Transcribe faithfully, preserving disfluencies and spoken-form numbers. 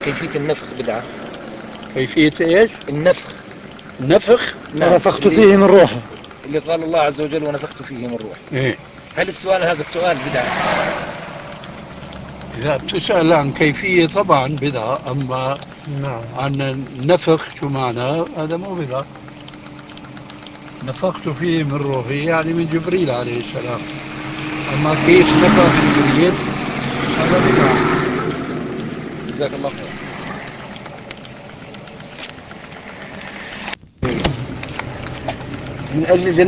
كيفية النفخ بدعة. كيفية إيش؟ النفخ. نفخ. نعم. ونفخت اللي, فيه من روحه. اللي قال الله عز وجل ونفخت فيه من روحي. إيه. هل السؤال هذا سؤال بدعة؟ إذا بتسأل عن كيفية طبعا بدعة، أما نعم. عن النفخ شو معنى هذا مو بدعة. نفخت فيه من روحي يعني من جبريل عليه السلام، أما كيف نفخ جبريل هذا بدعة. جزاك الله خير. من أجل